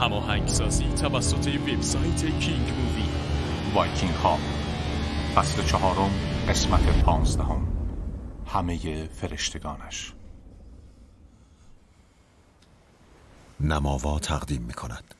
هماهنگسازی توسط وبسایت کینگ مووی. وایکینگ ها، فصل 4، قسمت 15. همه فرشتگانش. نماوا تقدیم می‌کند.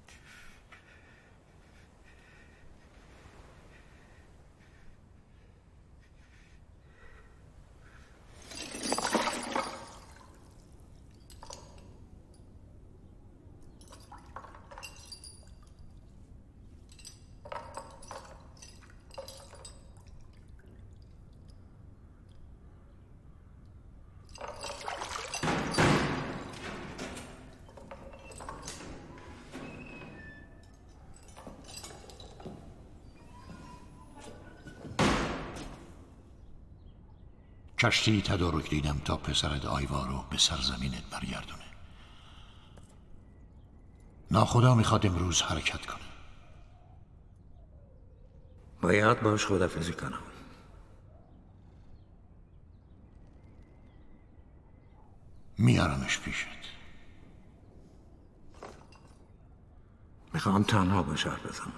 کشتی تدارک دیدم تا پسرت آیوا رو به سرزمینت برگردونه. ناخدا میخواد امروز حرکت کنه. باید باش خداحافظی کنم. میارمش پیشت. میخوام تنها باش حرف بزنم.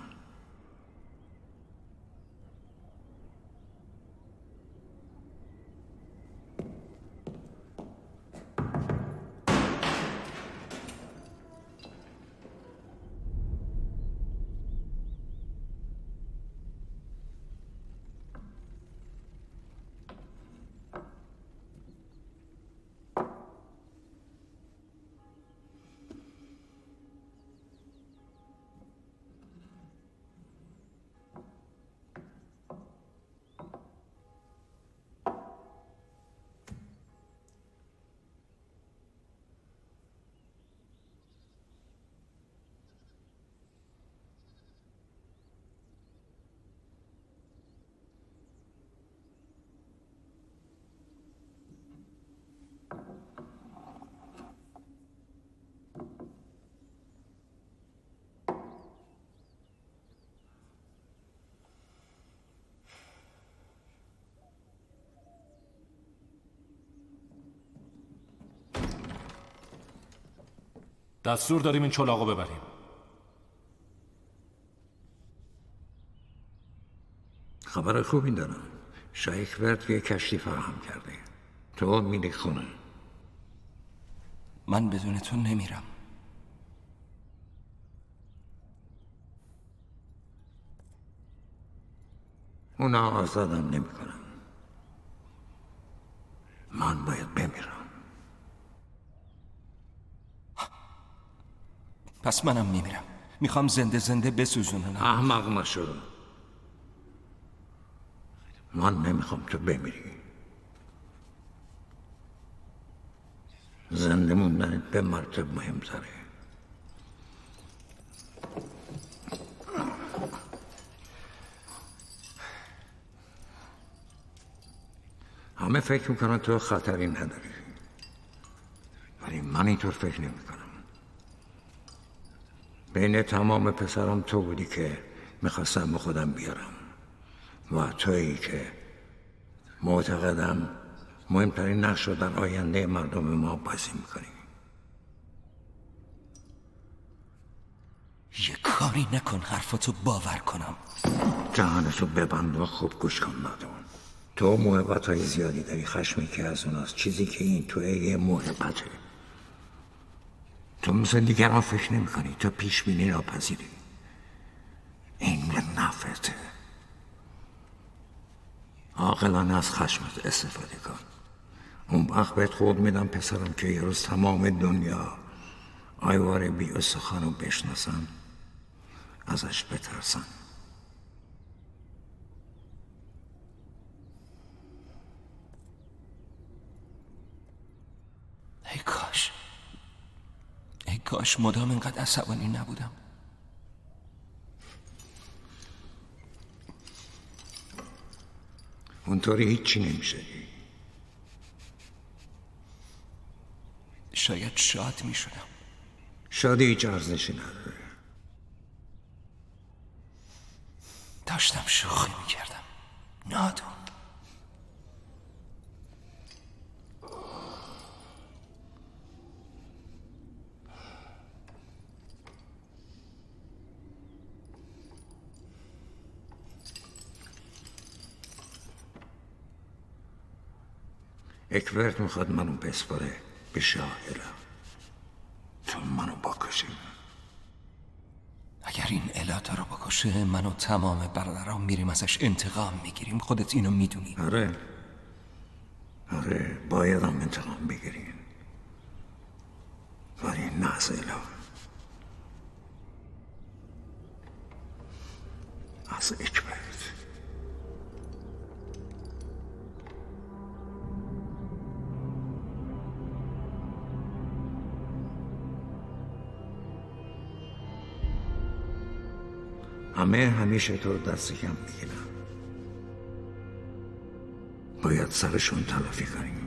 دستور داریم این چلاقو ببریم. خبر خوبی دارم. شیخ ورد یه کشتی فراهم کرده. تو میری خونه. من بدون تو نمیرم. اونا آزادم نمی کنم. من باید بمیرم. پس منم میمیرم. میخوام زنده زنده بسوزونم. احمق نشو. من نمیخوام تو بمیری. زنده موندنت به مرتب مهمتره. همه فکر میکنن تو خطری نداری، ولی من اینطور فکر نمیکنم. بین تمام پسرم تو بودی که میخواستم به خودم بیارم و تویی که معتقدم مهمترین نقش رو در آینده مردم ما بازی میکنی. یه کاری نکن حرفتو باور کنم. جهانتو ببند و خوب گوش کن نادون. تو محبتهای زیادی داری. خشمی که از اوناست، چیزی که این توی یه محبته. تو مثل دیگران فکر نمی کنی، تو پیش بینی ناپذیری. این به نفعته. عاقلانه از خشمت استفاده کن. اون وقت بهت قول میدم پسرم که یه روز تمام دنیا آیوار بی استخوان رو بشناسن، ازش بترسن. ای کاش مدام اینقدر عصبانی نبودم. اونطوری هیچی نمیشه. شاید شاد میشدم. شادی هیچ ارزشی نداره. داشتم شوخی میکردم نادون. اکبرت میخواد منو بسپاره به شاهرا تو منو بکشی. اگر این الاتا رو بکشه من و تمام برادرام میریم ازش انتقام میگیریم. خودت اینو میدونی. آره باید هم انتقام بگیریم، ولی نه از الا، از اکبرت. همه همیشه تو رو دست کم میگیرن، باید سرشون تلافی کنیم.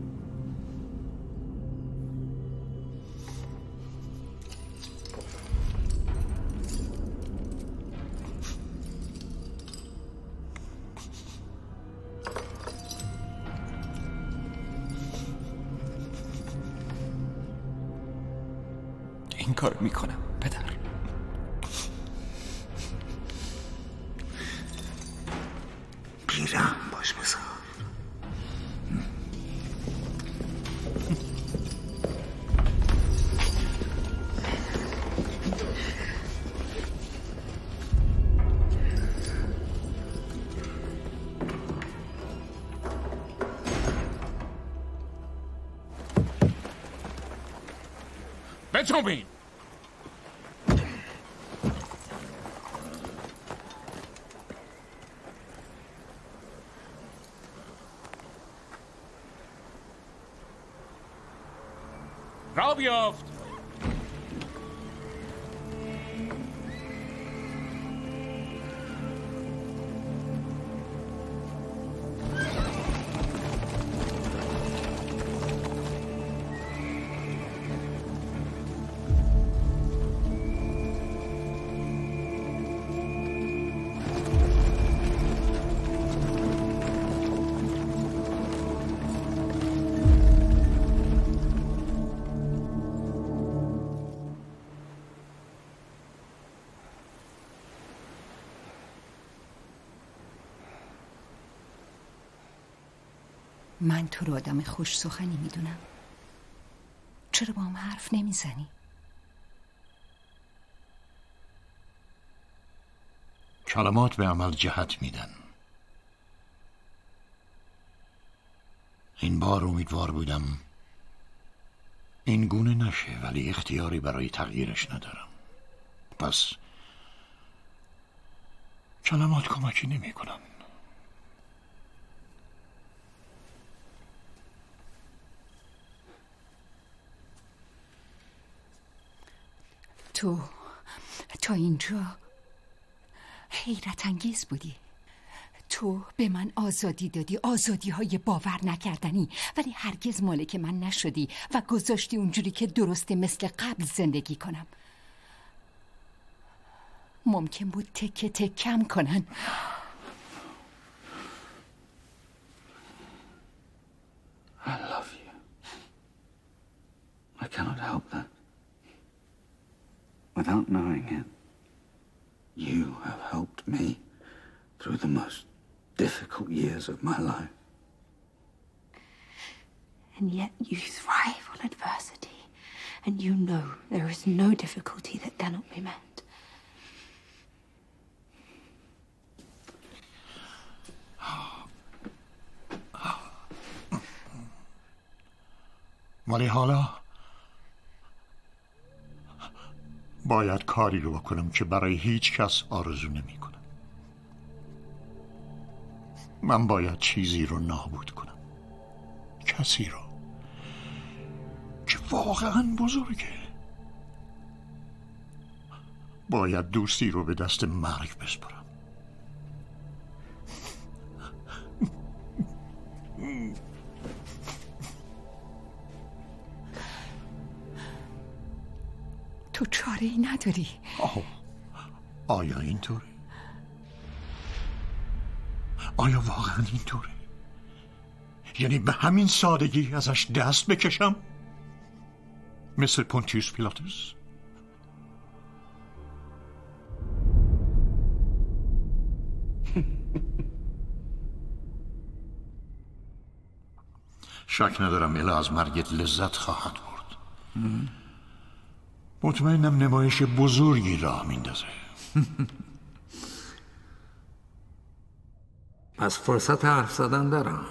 این کار میکنم پدر. گیرم باش بذار. بتومین را بیافت. من تو رو آدم خوش سخنی میدونم، چرا با هم حرف نمیزنی؟ کلمات به عمل جهت میدن. این بار امیدوار بودم این گونه نشه، ولی اختیاری برای تغییرش ندارم. پس کلمات کمکی نمی کنن. تو تا اینجا حیرت انگیز بودی. تو به من آزادی دادی، آزادی های باور نکردنی، ولی هرگز مالک من نشدی و گذاشتی اونجوری که درسته مثل قبل زندگی کنم. ممکن بود تکه تکم کنن. I love you. I cannot help that. Without knowing it, you have helped me through the most difficult years of my life. And yet you thrive on adversity, and you know there is no difficulty that cannot be met. ولی حالا باید کاری رو بکنم که برای هیچ کس آرزو نمی کنم. من باید چیزی رو نابود کنم، کسی رو که واقعا بزرگه. باید دوستی رو به دست مرگ بسپارم. تو چاره ای نداری؟ آیا اینطوره؟ آیا واقعا اینطوره؟ یعنی به همین سادگی ازش دست بکشم؟ مثل پونتیوس پیلاتوس؟ شک ندارم الا از مرگت لذت خواهد برد. مطمئنم نمایش بزرگی راه میندازه. پس فرصت حرف زدن دارم.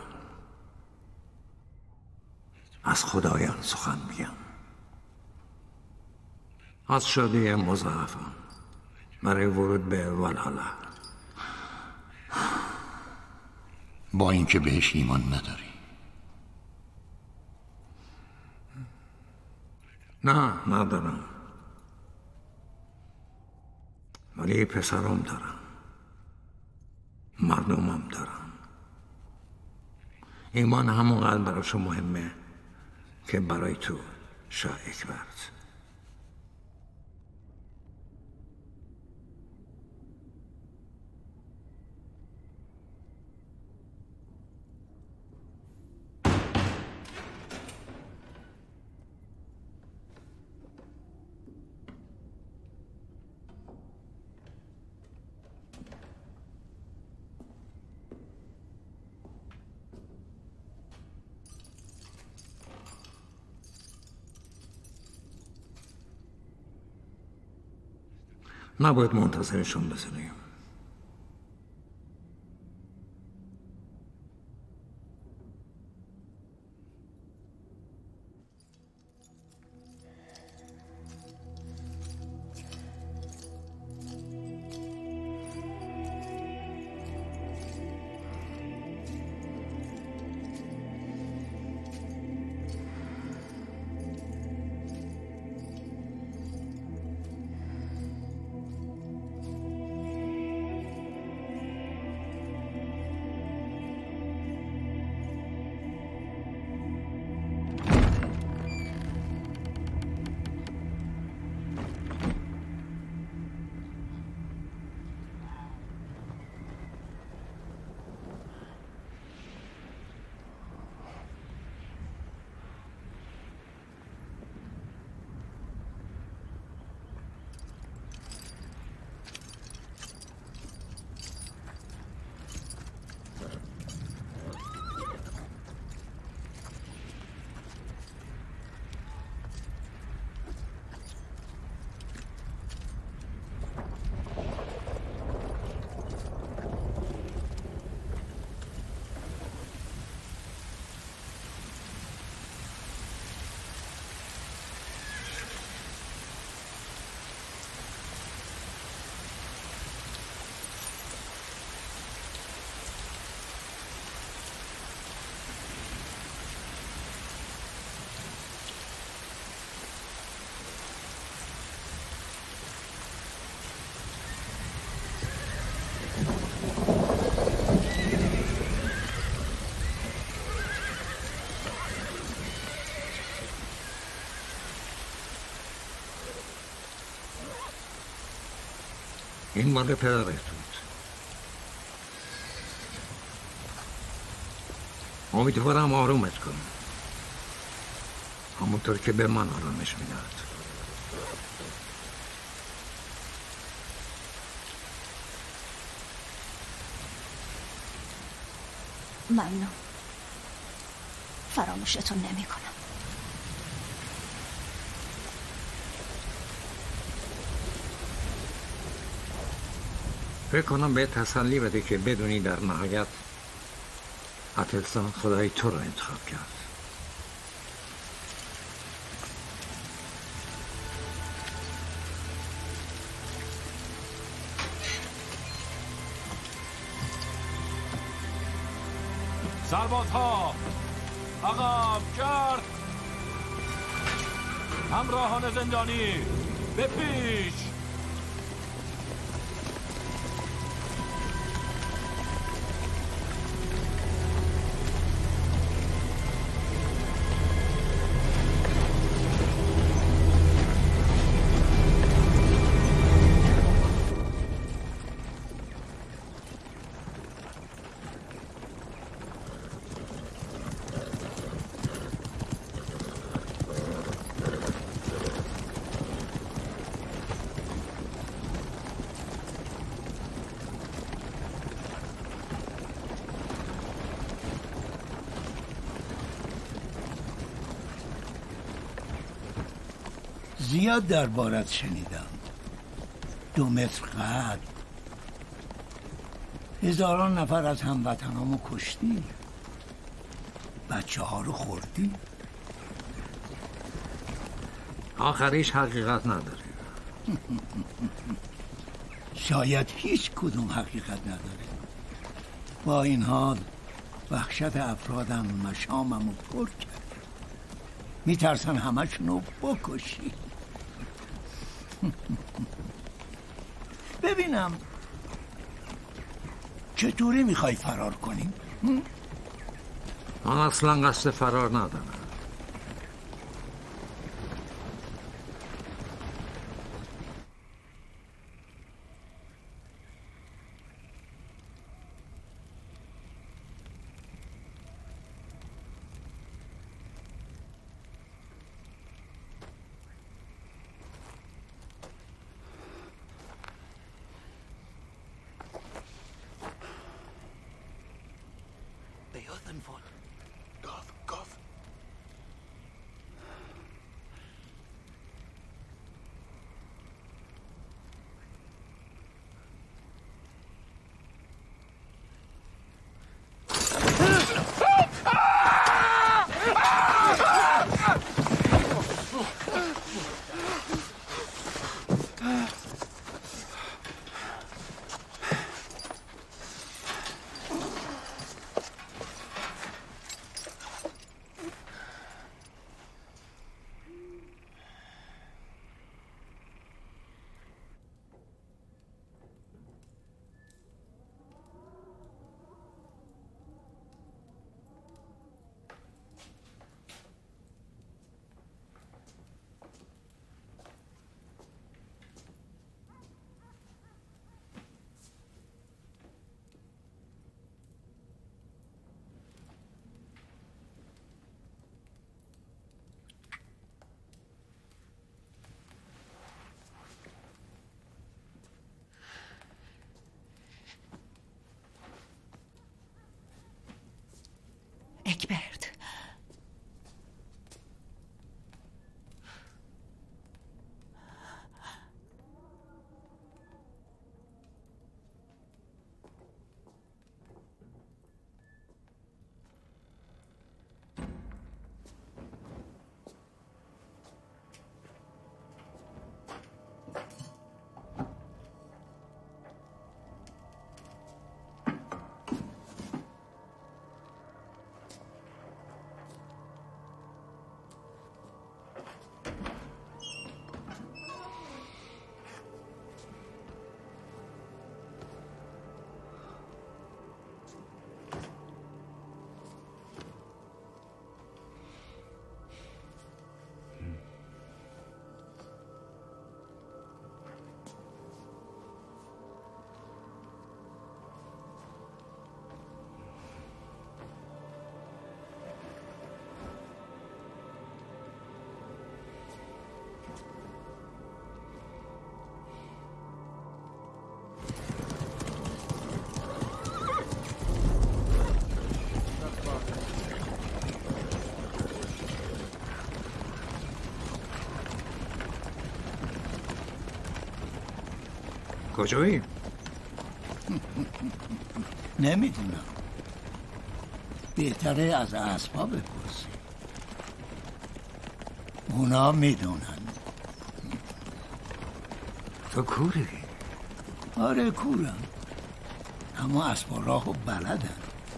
از خدایان سخن میگم. از شادی مضاعفم برای ورود به والهالا. با اینکه بهش ایمان نداری. نه ندارم، ولی پسرم دارم، مردمم دارم. ایمان همونقدر براشو مهمه که برای تو شاه اکبرت. نباید منتظرشون بزنیم. این مال پدرت بود. امیدوارم آرومت کنم، همونطور که به من آرامش میداد. ممنون، فراموشتون نمی کنم. فکر کنم به تسلی بده که بدونی در نهایت اتلسان خدای تو رو انتخاب کرد. سربازها عقب کرد، همراهان زندانی به پیش. زیاد دربارت شنیدم. 2 متر قد، هزاران نفر از هموطنامو کشتی، بچه ها رو خوردی. آخریش حقیقت نداره. شاید هیچ کدوم حقیقت نداره. با این حال وحشت افرادم مشاممو پر کرد. میترسن همشونو بکشی. ببینم چطوری میخوای فرار کنیم؟ من اصلا قصد فرار ندارم. اکبرت، کجایی؟ نمیدونم. بهتره از اسبا بپرسی. اونا میدونن. تو کوری؟ آره کورم، اما اسبا راهو بلدن.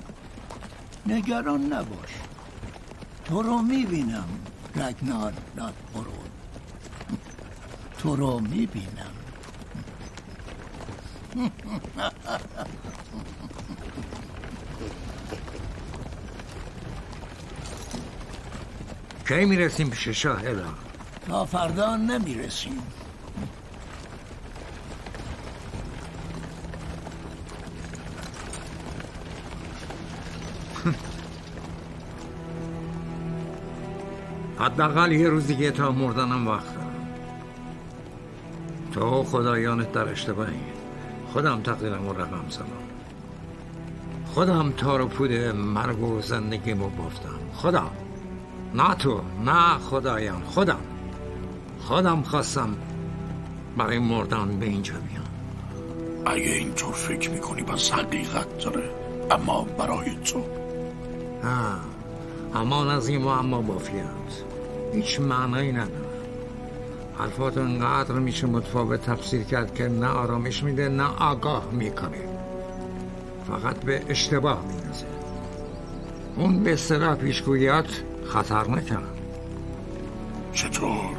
نگران نباش، تو رو میبینم. رگنار لادبرود، تو رو میبینم. کی میرسیم پیش شاهدا؟ تا فردا نمیرسیم. حداقل یه روز دیگه تا مردنم وقت دارم. تو خدایانت در اشتباهی. خودم تقدیرم و رقم زدم. خودم تار و پود مرگ و زندگیمو بافتم. خودم، نه تو، نه خدایان، خودم خواستم برای مردن به اینجا بیام. اگه اینطور فکر میکنی پس حقیقت داره، اما برای تو امان از این معما بافیت هیچ معنایی نداره. حرفات انقدر میشه متفاوت تفسیر کرد که نه آرامش میده نه آگاه میکنه، فقط به اشتباه میندازه. اون به اصطلاح پیشگوییات خطرناکه. چطور؟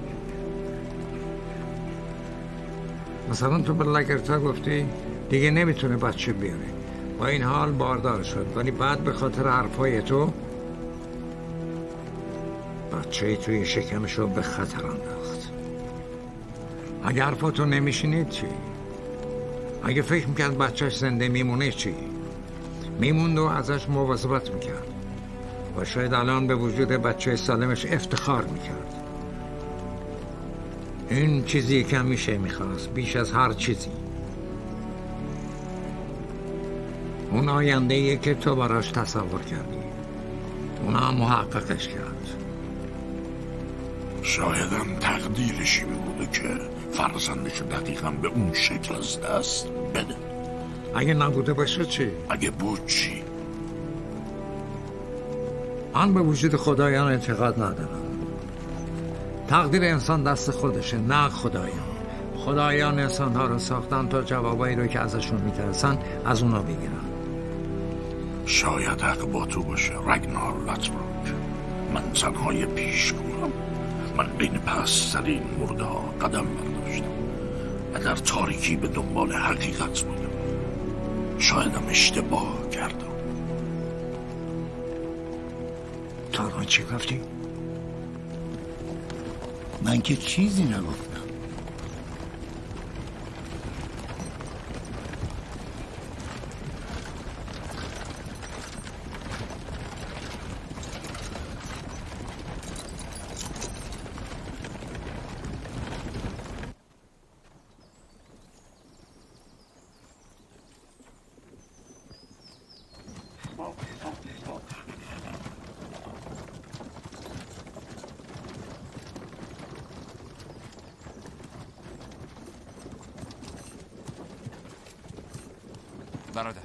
مثلا تو به لگرتا گفتی دیگه نمیتونه بچه بیاره، با این حال باردار شد، ولی بعد به خاطر حرفای تو بچه توی شکمشو به خطر انداخت. اگه حرفاتو نمیشینید چی؟ اگه فکر میکرد بچهش زنده میمونه چی؟ میموند و ازش مواظبت میکرد و شاید الان به وجود بچه سالمش افتخار میکرد. این چیزی که میشه میخواست بیش از هر چیزی. اون آینده‌ایه که تو براش تصور کردی، اون هم محققش کرد. شایدم تقدیرش این بوده که فرزندش دقیقا به اون شکل از دست بده. اگه نبوده باشه چی؟ اگه بود چی؟ من به وجود خدایان اعتقاد ندارم. تقدیر انسان دست خودشه، نه خدایان. خدایان انسان‌ها رو ساختن تا جوابایی رو که ازشون میترسن از اونا بگیرن. شاید حق با تو باشه رگنار لاتبروک. من تنهای پیشگویم. من بین پست‌ترین مرده ها قدم برداشتم و در تاریکی به دنبال حقیقت بودم. شایدم اشتباه کردم. تا چی گفتی؟ من که چیزی نگفتم. برادر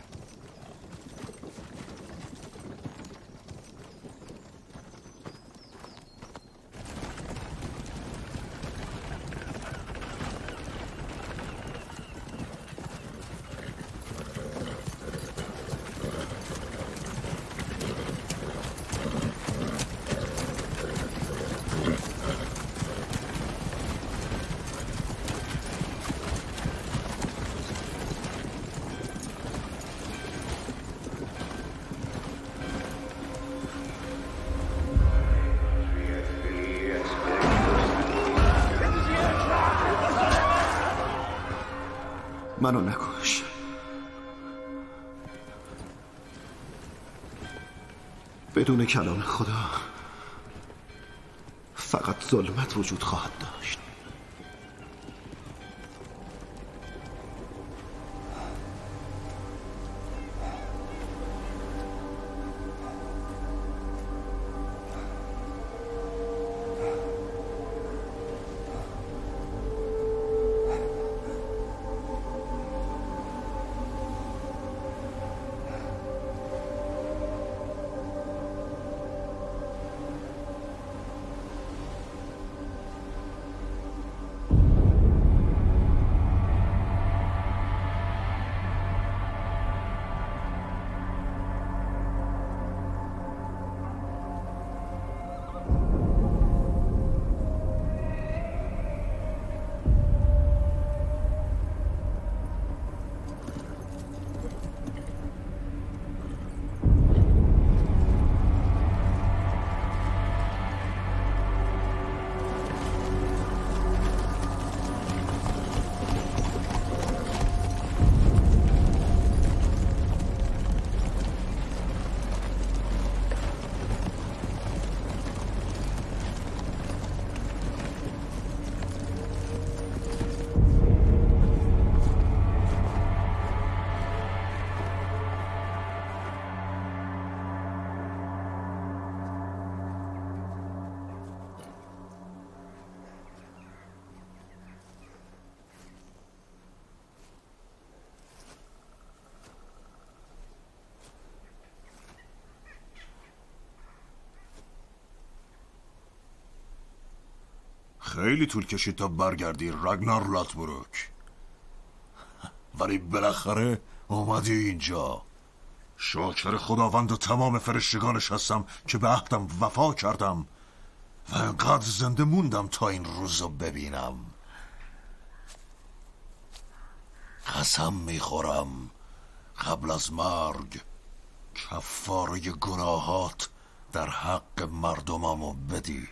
منو نکش. بدون کلام خدا فقط ظلمت وجود خواهد داشت. خیلی طول کشید تا برگردی راگنار لاتبروک، ولی بالاخره اومدی اینجا. شاکر خداوند و تمام فرشتگانش هستم که به عهدم وفا کردم و انقدر زنده موندم تا این روزو ببینم. قسم میخورم قبل از مرگ کفاره گناهات در حق مردممو بدی.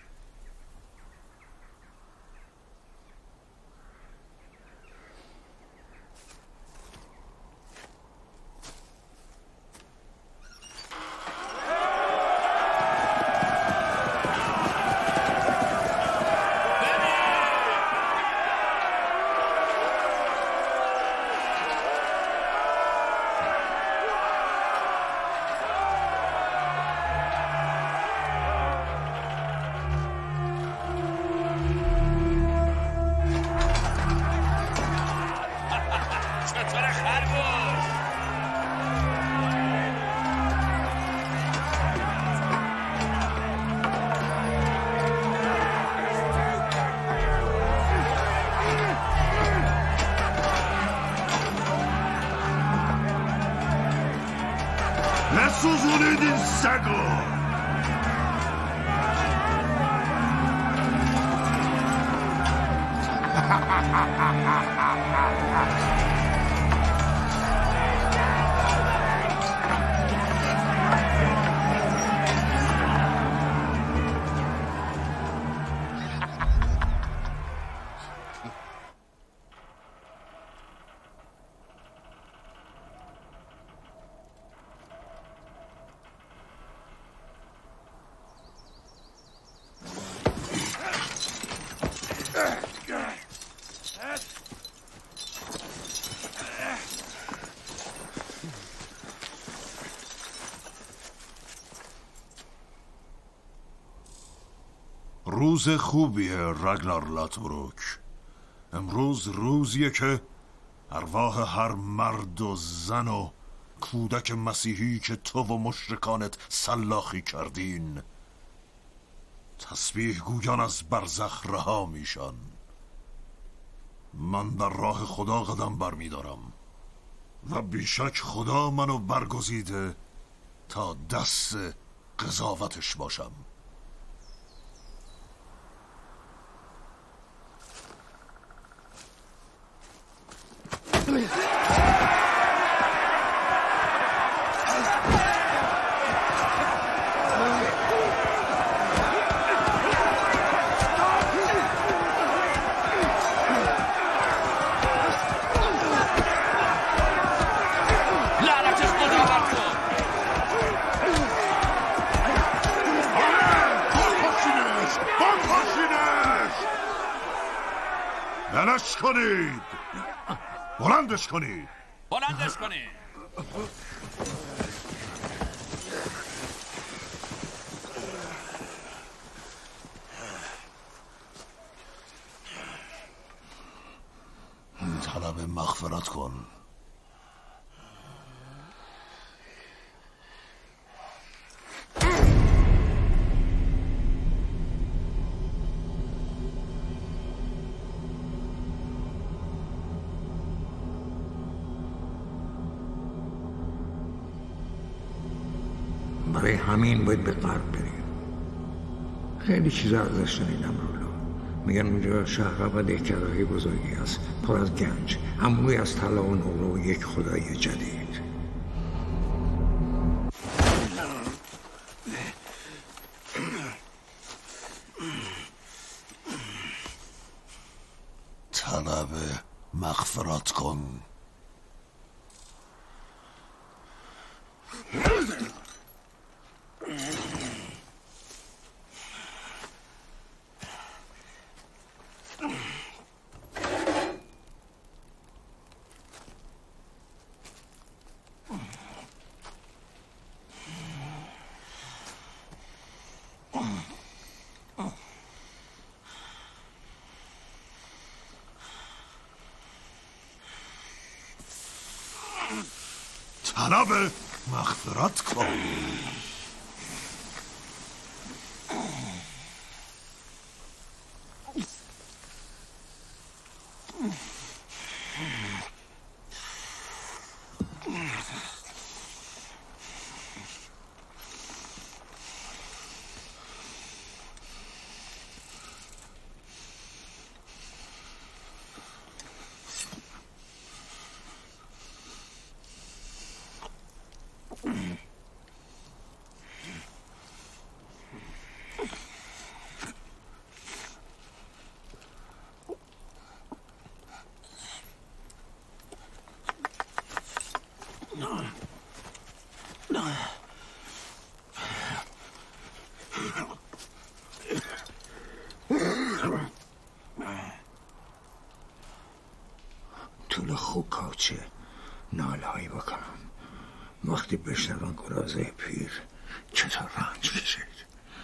نسوزونید این سگو. روز خوبیه راگنار لاتبروک. امروز روزیه که ارواح هر مرد و زن و کودک مسیحی که تو و مشرکانت سلاخی کردین تسبیح گویان از برزخ رها میشن. من در راه خدا قدم برمیدارم و بیشک خدا منو برگزیده تا دست قضاوتش باشم. بلش کنید! بلندش کنید! بلندش کنید! طلب مغفرت کن. برای همین باید به غرب بریم. خیلی چیزا ازش شنیدم رولا. میگن اونجا شهر و دهکده‌های بزرگی هست پر از گنج، انبوهی از طلا و نقره و یک خدای جدید. طلب مغفرت کن. طلب مغفرت کن. خوکاچه نالهایی بکنم وقتی بشنوم گرازه پیر چطور رنج کشید.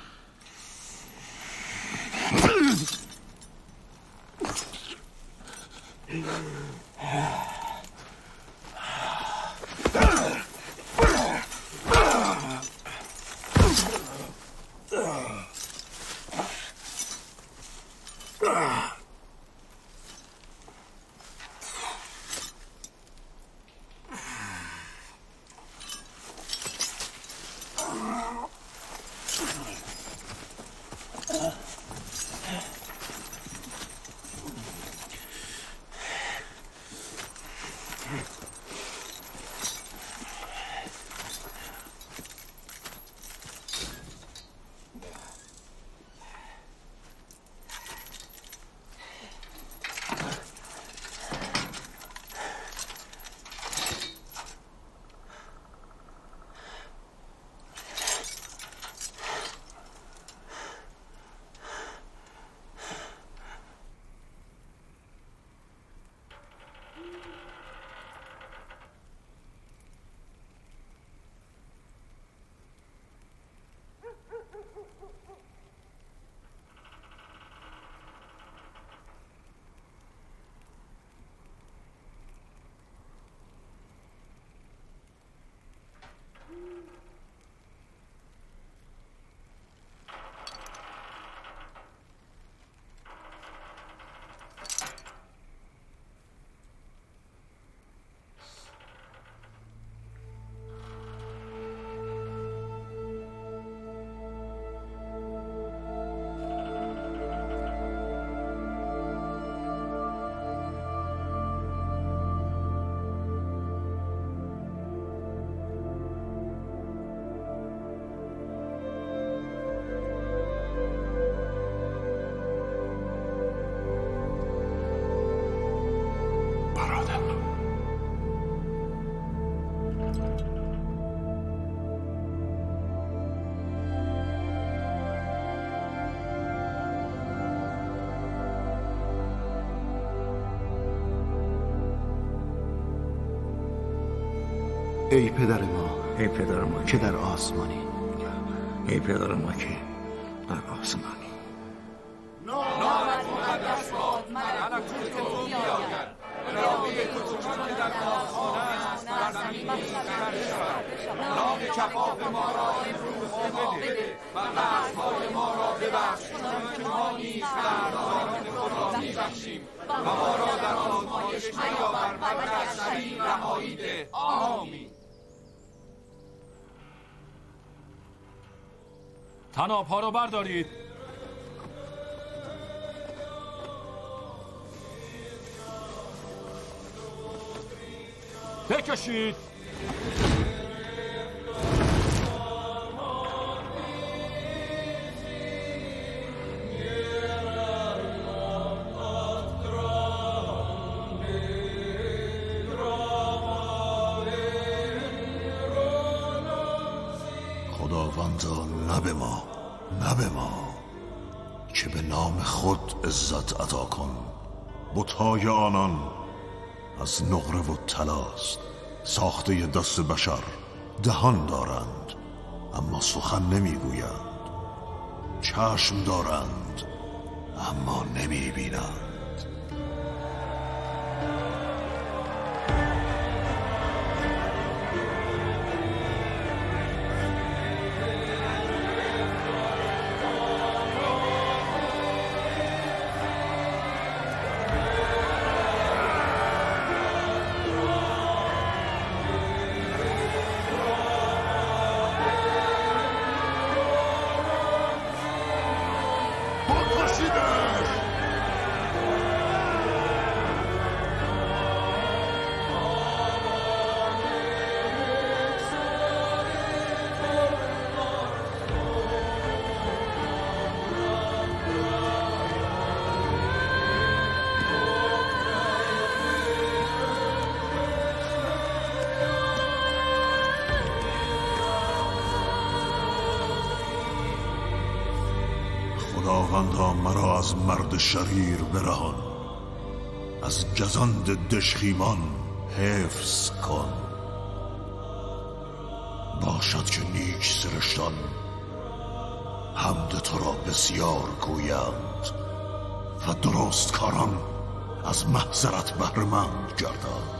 ای پدر ما، ای پدر ما که در آسمانی، ای پدر ما که در آسمانی، نامت مقدس باد، ملکوت تو بیاید، اراده تو چون که در آسمان است بر زمین نیز کرده شود. نان کفاف ما را امروز بده و قصدهای ما را ببخش چون که ما نیز قصدهای خود را می‌بخشیم و ما را در آزمایش نیاور بلکه از شریر رهایی ده. آمین. طناب‌ها را بردارید. بکشید. خداوندا نه به ما که به نام خود عزت عطا کن. بت‌های آنان از نقره و طلاست، ساخته دست بشر، دهان دارند اما سخن نمیگویند، چشم دارند اما نمیبینند. خداوندا مرا از مرد شریر برهان، از گزند دژخیمان حفظ کن. باشد که نیک سرشتان حمد تو را بسیار گویند و درست کاران از محضرت بهره‌مند گردند.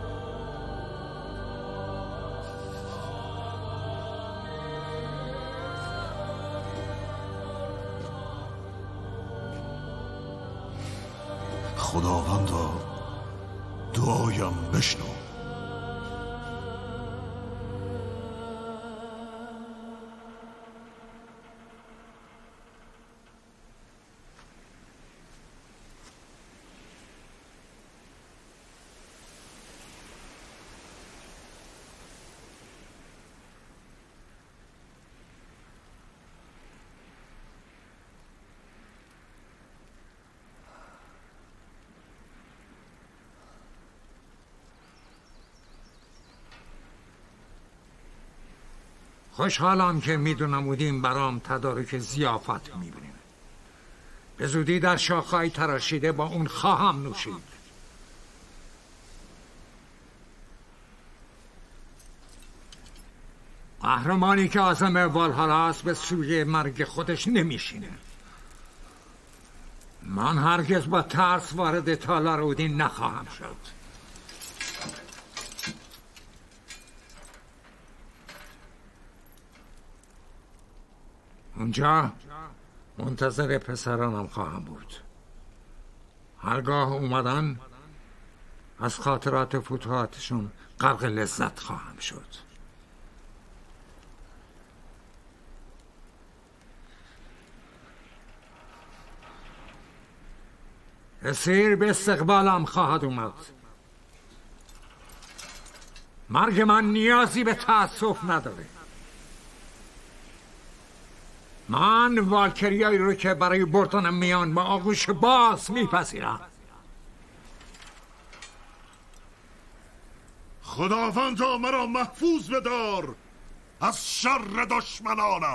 خداوندا دعایم بشنو. خوشحالم که میدونم بودیم برام تدارک ضیافت میبینیم. به زودی در شاخه‌ای تراشیده با اون خواهم نوشید. قهرمانی که عازم والهالا است به سوی مرگ خودش نمیشینه. من هرگز با ترس وارد تالار اودین نخواهم شد. اونجا منتظر پسرانم خواهم بود. هرگاه اومدن از خاطرات فتوحاتشون غرق لذت خواهم شد. اسیر به استقبالم خواهد اومد. مرگ من نیازی به تأسف نداره. من والکریایی رو که برای بردن میان با آغوش باز میپذیرم. خداوندا مرا محفوظ بدار از شر دشمنانم.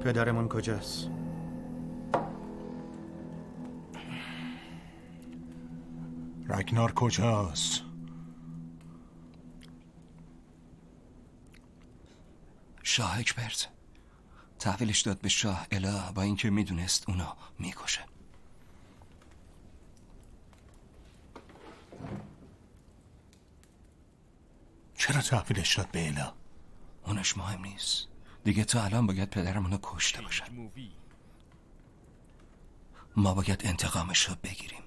پدرمون کجاست؟ رگنار کجاست؟ شاه اکبرت تحویلش داد به شاه اله با اینکه میدونست اونو میکشه. چرا تحویلش داد به اله؟ اونش مهم نیست دیگه. تا الان باید پدرمونو کشته باشن. ما باید انتقامش رو بگیریم.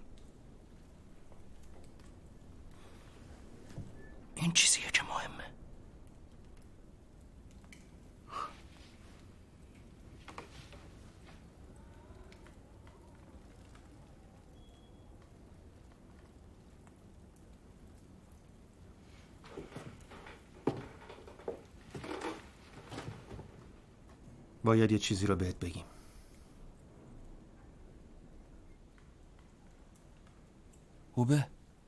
این چیزیه که مهمه. باید یه چیزی رو بهت بگیم. خوبه؟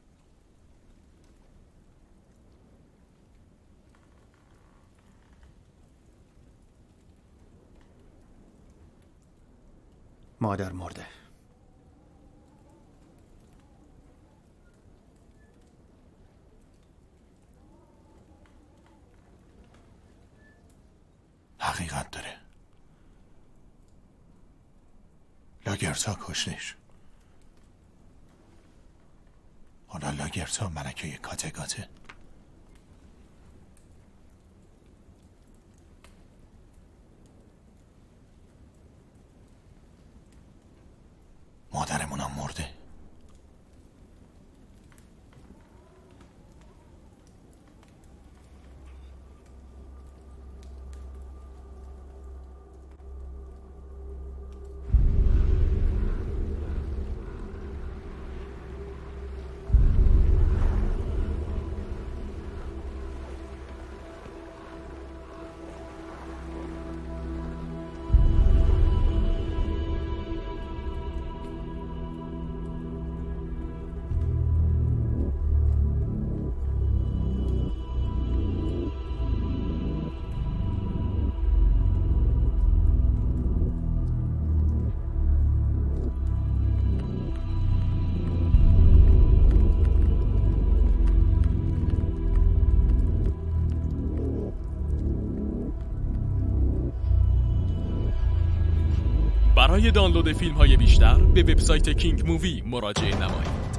مادر مرده. حقیقت داره. لاگرتا کشتش. حالا لاگرتا ملکه کاتگاته. مادرمونم مرده. برای دانلود فیلم‌های بیشتر به وبسایت کینگ مووی مراجعه نمایید.